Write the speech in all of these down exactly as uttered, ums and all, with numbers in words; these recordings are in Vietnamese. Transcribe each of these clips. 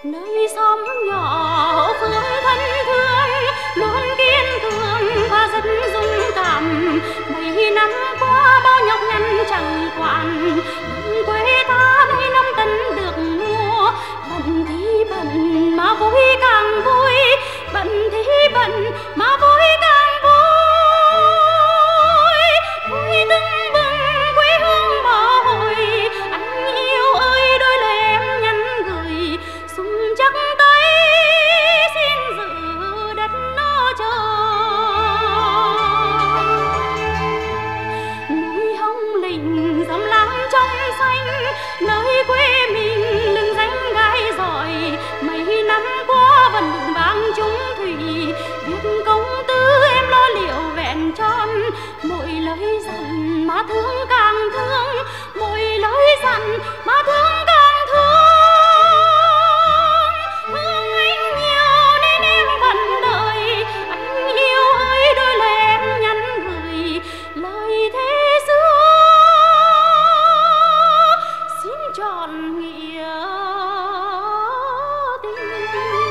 nơi xóm nhỏ phương thân thương luôn kiên cường và rất dũng cảm. Mấy năm qua bao nhọc nhằn chẳng quản, đồng quê ta đây năm tấn được mua. Bận thì bận mà vui càng vui, bận thì bận mà vui càng vui. Vui tưng bừng quê hương bó hồi, anh yêu ơi đôi lời em nhắn gửi. Súng chắc tay xin giữ đất nó trời. Núi Hồng Lĩnh dầm láng trong xanh, nơi quê mình lừng danh gái giỏi. Mấy năm qua vẫn vững vàng chung thủy, việc công tư em lo liệu vẹn tròn. Mỗi lời dặn mà thương càng thương, mỗi lời dặn mà thương càng thương. Thương anh nhiều nên em vẫn đợi, anh yêu ơi đôi lời em nhắn gửi. Lời thế xưa xin trọn nghĩa tình.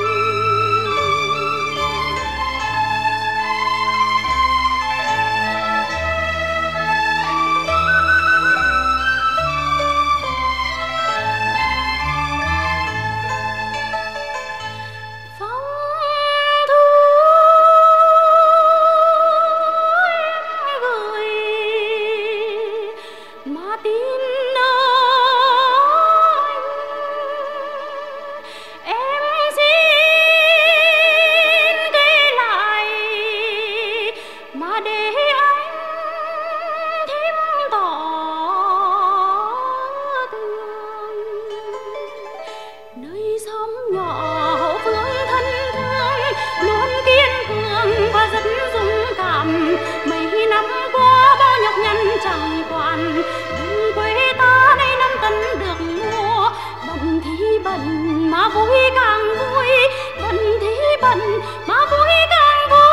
Mấy năm qua bao nhọc nhằn chẳng quản, đồng quê ta đây năm tấn được mua. Bận thì bận mà vui càng vui, bận thì bận mà vui càng vui.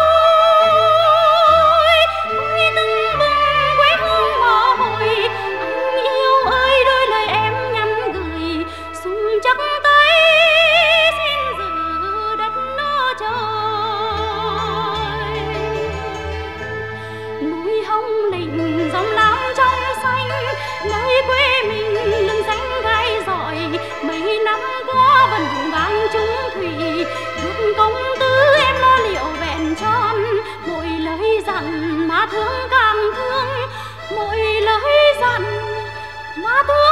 Vui tưng bừng quê hương mồ hồi, anh yêu ơi đôi lời em nhắn gửi. Súng chắc tay xin giữ đất nó trời. Núi Hồng Lĩnh dòng láng trong xanh, nơi quê mình lừng danh gái giỏi. Mấy năm qua vẫn vững vàng chung thủy, việc công tư em lo liệu vẹn tròn. Mỗi lời dặn mà thương càng thương, mỗi lời dặn mà thương